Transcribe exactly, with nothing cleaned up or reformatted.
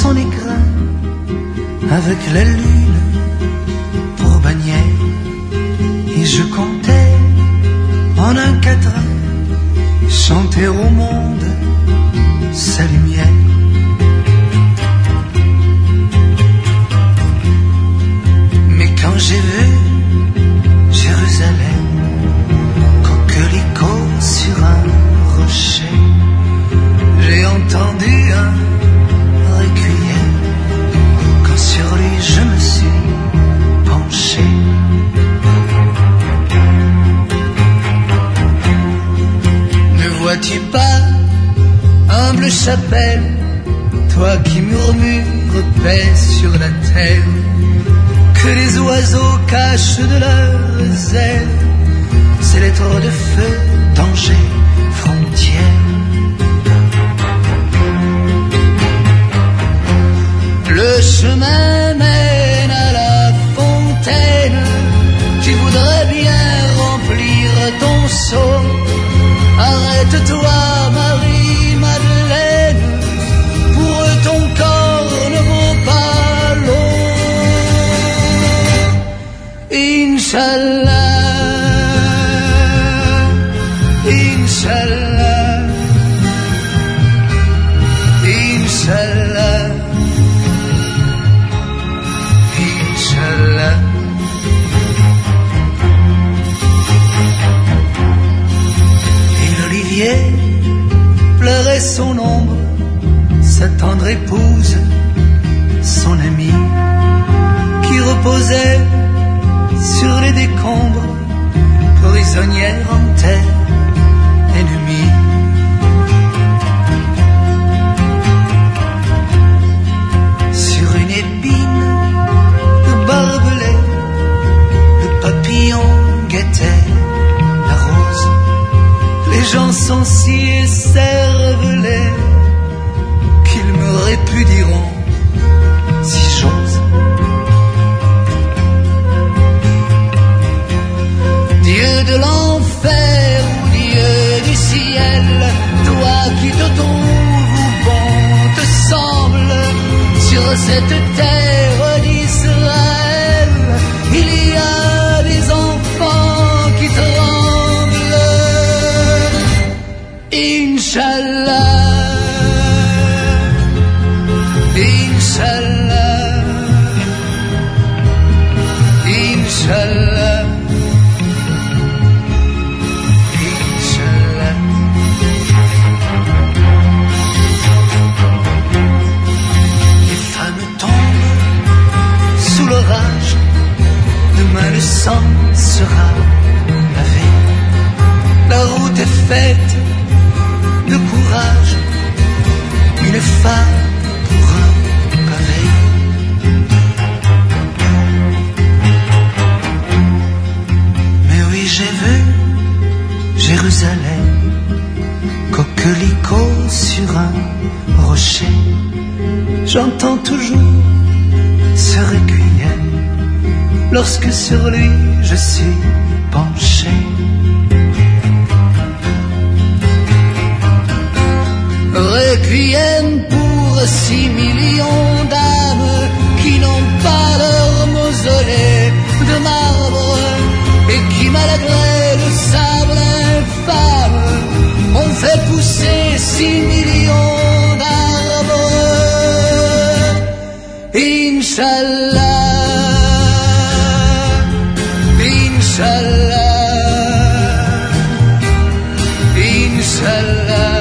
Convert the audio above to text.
son écrin, avec la lune pour bannière, et je comptais en un quatrain chanter au monde sa lumière. Mais quand j'ai vu Jérusalem, coquelicot sur un rocher, j'ai entendu un requiem, quand sur lui je me suis penché. Ne vois-tu pas, humble chapelle, toi qui murmures paix sur la terre, que les oiseaux cachent de leurs ailes ces lettres de feu, danger, frontière. Le chemin mène à la fontaine, tu voudrais bien remplir ton seau. Arrête-toi, Marie-Madeleine, pour eux ton corps ne vaut pas l'eau. Inch'Allah, Inch'Allah, Inch'Allah, Inch'Allah. Et l'olivier pleurait son ombre, sa tendre épouse, son amie, qui reposait sur les décombres, prisonnière en terre ennemie. Sur une épine de barbelé, le papillon guettait la rose. Les gens sont si écervelés qu'ils me répudieront si j'ose. Dieu de l'enfer ou Dieu du ciel, toi qui te trouves où bon te semble, sur cette terre d'Israël, il y a des enfants qui tremblent. Inch'Allah, Inch'Allah, Inch'Allah. Demain le sang sera lavé. La route est faite de courage, une femme pour un pavé. Mais oui, j'ai vu Jérusalem, coquelicot sur un rocher. J'entends toujours ce requiem lorsque sur lui je suis penché. Requiem pour six millions d'âmes qui n'ont pas leur mausolée de marbre et qui, malgré le sable infâme, ont fait pousser six millions d'arbres. Inch'Allah, Inch'Allah, Inch'Allah.